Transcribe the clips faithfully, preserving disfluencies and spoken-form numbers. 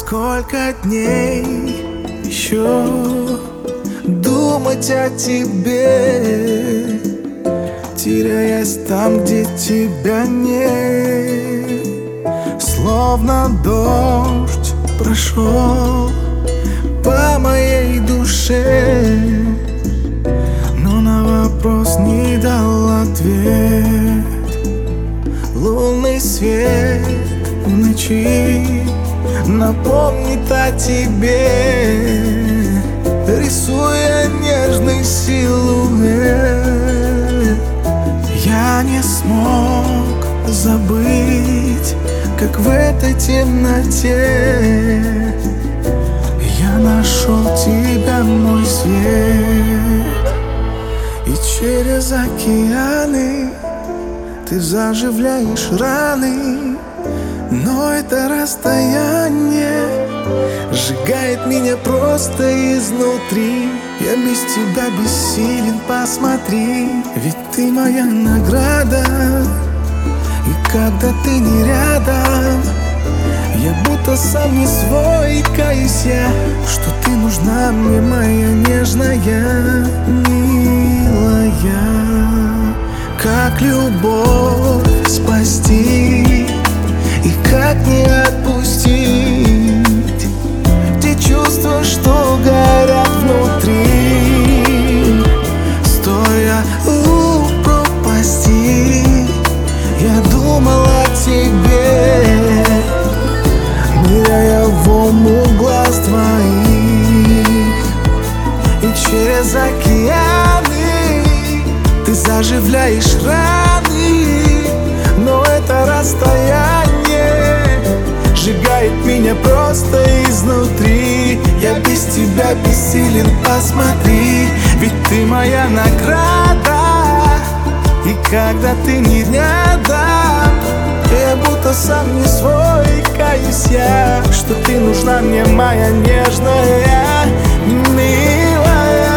Сколько дней еще думать о тебе, теряясь там, где тебя нет. Словно дождь прошел по моей душе, но на вопрос не дал ответ. Лунный свет в ночи напомнит о тебе, рисуя нежный силуэт. Я не смог забыть, как в этой темноте я нашел тебя, мой свет. И через океаны ты заживляешь раны, но это расстояние сжигает меня просто изнутри. Я без тебя бессилен, посмотри, ведь ты моя награда. И когда ты не рядом, я будто сам не свой. Каюсь я, что ты нужна мне, моя нежная, милая. Как любовь спасти и как не отпустить те чувства, что горят внутри. Стоя у пропасти, я думал о тебе, ныряя в омут глаз твоих. И через океаны ты заживляешь раны, но это расстояние сжигает меня просто изнутри. Я без тебя бессилен, посмотри, ведь ты моя награда. И когда ты не рядом, я будто сам не свой. Каюсь я, что ты нужна мне, моя нежная, милая.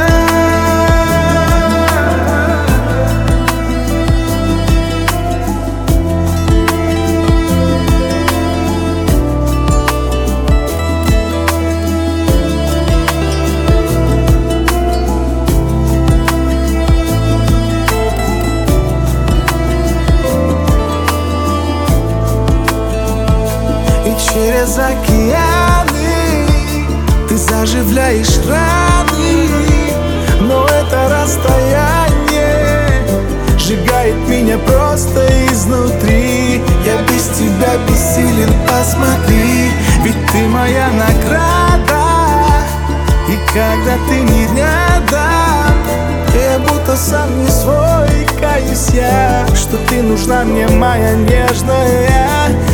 Через океаны ты заживляешь раны, но это расстояние сжигает меня просто изнутри. Я без тебя бессилен, посмотри, ведь ты моя награда. И когда ты не рядом, я будто сам не свой. Каюсь я, что ты нужна мне, моя нежная,